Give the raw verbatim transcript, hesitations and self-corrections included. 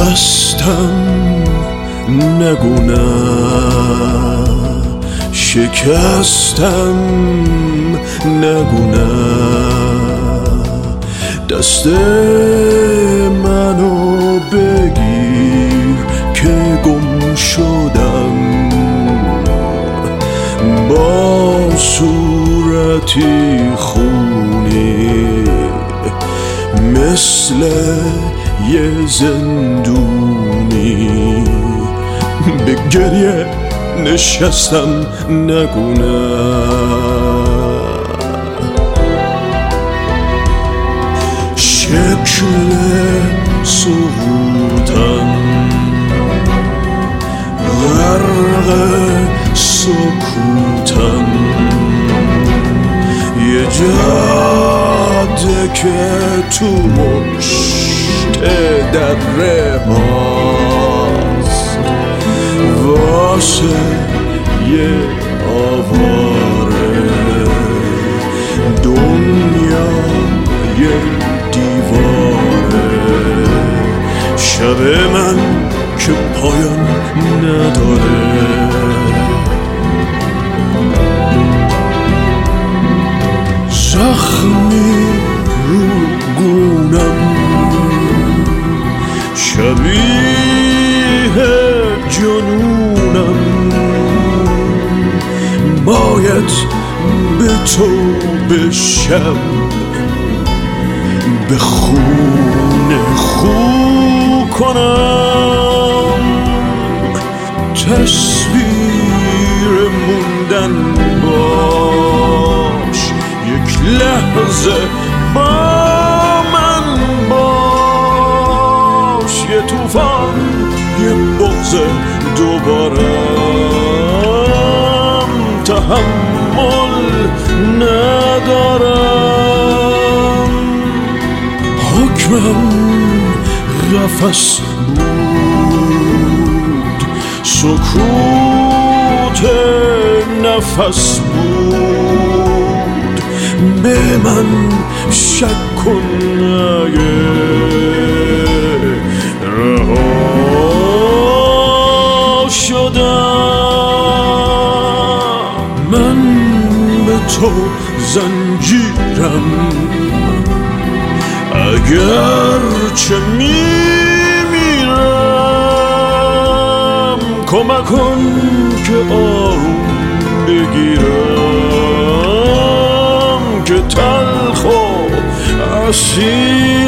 شکستم نگو نه، شکستم نگو نه، دست منو بگیر که گم شدم، با صورتی خونی مثل یه زندونی به گریه نشستم نگو نه. شکل سقوطم غرق سکوتم، یه جاده که تو مشت دره هاست واسه یه آواره، دنیا یه دیواره، شب من که پایان نداره. زخمی رو گونم شبیه جنونم، باید به تو بشم، به خون خو کنم، تصویر موندن باش، یک لحظه با من باش، یه طوفان یه بغض دوبارم، تحمل ندارم. حکمم قفس بود، سکوت نفس بود، به من شک کن اگه رها شدم. من به تو زنجیرم اگر چه میمیرم، کمک کن که آروم بگیرم، که تلخ و اسیر